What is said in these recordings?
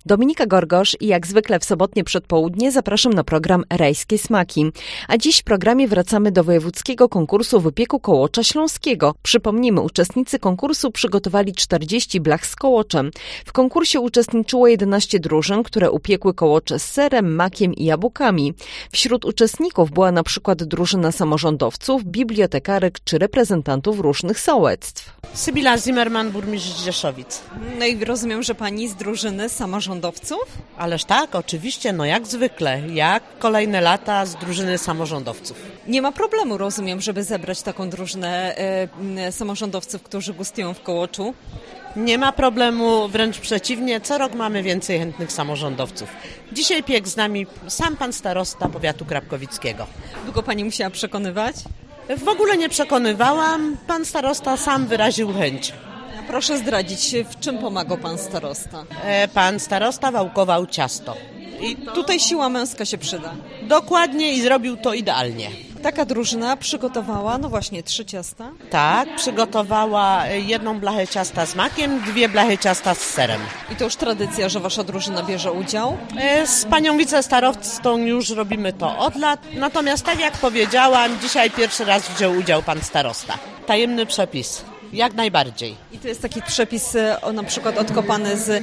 Dominika Gorgosz i jak zwykle w sobotnie przedpołudnie zapraszam na program Rajskie Smaki. A dziś w programie wracamy do wojewódzkiego konkursu wypieku kołocza śląskiego. Przypomnijmy, uczestnicy konkursu przygotowali 40 blach z kołoczem. W konkursie uczestniczyło 11 drużyn, które upiekły kołocze z serem, makiem i jabłkami. Wśród uczestników była na przykład drużyna samorządowców, bibliotekarek czy reprezentantów różnych sołectw. Sybilla Zimmerman, burmistrz Rzeszowic. No i rozumiem, że pani z drużyny samorządowców? Ależ tak, oczywiście, jak zwykle, jak kolejne lata z drużyny samorządowców. Nie ma problemu, rozumiem, żeby zebrać taką drużynę samorządowców, którzy gustują w kołoczu? Nie ma problemu, wręcz przeciwnie, co rok mamy więcej chętnych samorządowców. Dzisiaj piekł z nami sam pan starosta powiatu krapkowickiego. Długo pani musiała przekonywać? W ogóle nie przekonywałam, pan starosta sam wyraził chęć. Proszę zdradzić, w czym pomagał pan starosta? Pan starosta wałkował ciasto. I tutaj siła męska się przyda. Dokładnie i zrobił to idealnie. Taka drużyna przygotowała, 3 ciasta? Tak, przygotowała 1 blachę ciasta z makiem, 2 blachy ciasta z serem. I to już tradycja, że wasza drużyna bierze udział? Z panią wicestarostą już robimy to od lat, natomiast tak jak powiedziałam, dzisiaj pierwszy raz wziął udział pan starosta. Tajemny przepis. Jak najbardziej. I to jest taki przepis na przykład odkopany z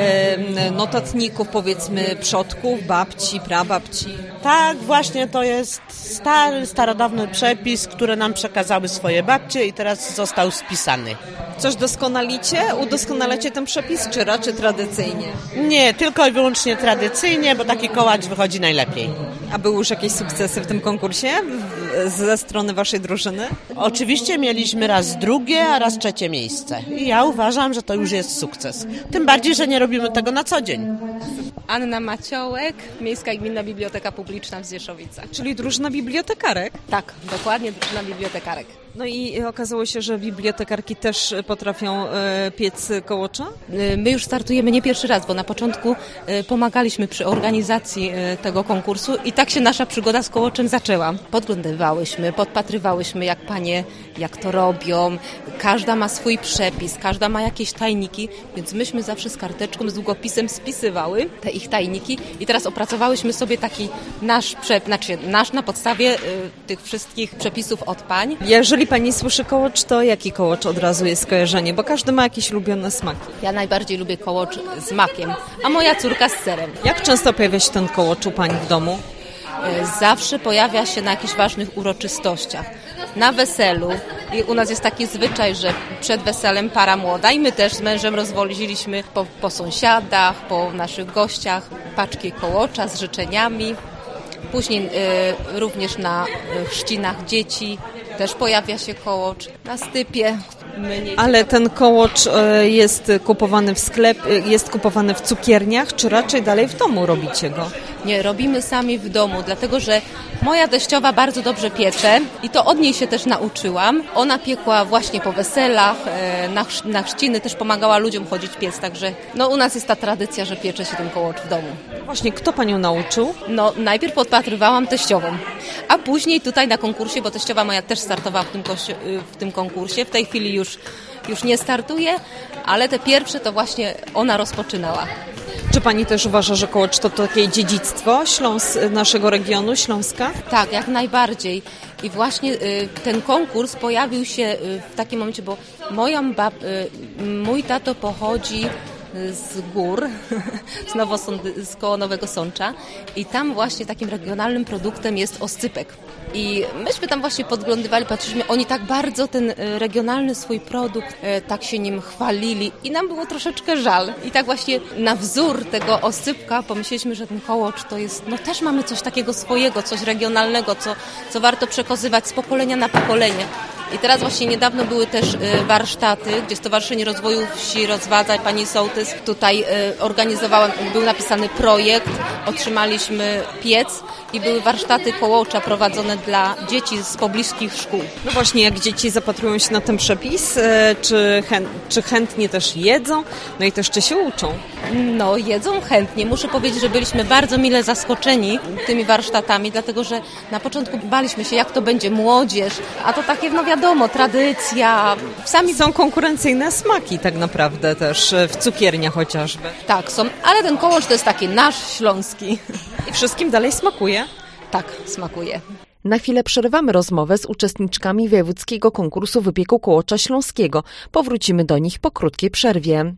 notatników, powiedzmy przodków, babci, prababci. Tak, właśnie to jest starodawny przepis, który nam przekazały swoje babcie i teraz został spisany. Coś udoskonalacie ten przepis, czy raczej tradycyjnie? Nie, tylko i wyłącznie tradycyjnie, bo taki kołacz wychodzi najlepiej. A były już jakieś sukcesy w tym konkursie ze strony waszej drużyny? Oczywiście mieliśmy raz drugie, a raz trzecie miejsce. I ja uważam, że to już jest sukces. Tym bardziej, że nie robimy tego na co dzień. Anna Maciołek, Miejska Gminna Biblioteka Publiczna w Zjeszowicach. Czyli drużyna bibliotekarek? Tak, dokładnie drużyna bibliotekarek. No i okazało się, że bibliotekarki też potrafią piec kołocza? My już startujemy nie pierwszy raz, bo na początku pomagaliśmy przy organizacji tego konkursu i tak się nasza przygoda z kołoczem zaczęła. Podglądałyśmy, podpatrywałyśmy jak panie, jak to robią. Każda ma swój przepis, każda ma jakieś tajniki, więc myśmy zawsze z karteczką, z długopisem spisywały te ich tajniki i teraz opracowałyśmy sobie taki nasz na podstawie tych wszystkich przepisów od pań. Jeżeli pani słyszy kołocz, to jaki kołocz od razu jest skojarzenie? Bo każdy ma jakieś ulubione smaki. Ja najbardziej lubię kołocz z makiem, a moja córka z serem. Jak często pojawia się ten kołocz u pani w domu? Zawsze pojawia się na jakichś ważnych uroczystościach. Na weselu. I u nas jest taki zwyczaj, że przed weselem para młoda i my też z mężem rozwoziliśmy po sąsiadach, po naszych gościach paczki kołocza z życzeniami. Później również na chrzcinach dzieci też pojawia się kołocz. Na stypie. Ale ten kołocz jest kupowany w jest kupowany w cukierniach, czy raczej dalej w domu robicie go? Nie, robimy sami w domu, dlatego że moja teściowa bardzo dobrze piecze i to od niej się też nauczyłam. Ona piekła właśnie po weselach, na chrzciny też pomagała ludziom chodzić piec, także u nas jest ta tradycja, że piecze się ten kołocz w domu. Właśnie, kto panią nauczył? Najpierw podpatrywałam teściową, a później tutaj na konkursie, bo teściowa moja też startowała w tym konkursie. W tej chwili już nie startuje, ale te pierwsze to właśnie ona rozpoczynała. Czy pani też uważa, że kołocz to takie dziedzictwo naszego regionu, Śląska? Tak, jak najbardziej. I właśnie ten konkurs pojawił się w takim momencie, bo mój tato pochodzi z gór, z koło Nowego Sącza i tam właśnie takim regionalnym produktem jest oscypek. I myśmy tam właśnie podglądywali, patrzyliśmy, oni tak bardzo ten regionalny swój produkt tak się nim chwalili i nam było troszeczkę żal. I tak właśnie na wzór tego oscypka pomyśleliśmy, że ten kołocz to jest, też mamy coś takiego swojego, coś regionalnego, co warto przekazywać z pokolenia na pokolenie. I teraz właśnie niedawno były też warsztaty, gdzie Stowarzyszenie Rozwoju Wsi Rozwadza, pani sołtys tutaj organizowała, był napisany projekt, otrzymaliśmy piec i były warsztaty kołocza prowadzone dla dzieci z pobliskich szkół. No właśnie, jak dzieci zapatrują się na ten przepis, czy chętnie też jedzą, i też czy się uczą? Jedzą chętnie. Muszę powiedzieć, że byliśmy bardzo mile zaskoczeni tymi warsztatami, dlatego że na początku baliśmy się, jak to będzie młodzież, a to takie, wiadomo, tradycja. Sami Są konkurencyjne smaki tak naprawdę też, w cukierniach chociażby. tak są, ale ten kołącz to jest taki nasz śląski. I wszystkim dalej smakuje. Tak, smakuje. Na chwilę przerywamy rozmowę z uczestniczkami wojewódzkiego konkursu wypieku kołocza śląskiego. Powrócimy do nich po krótkiej przerwie.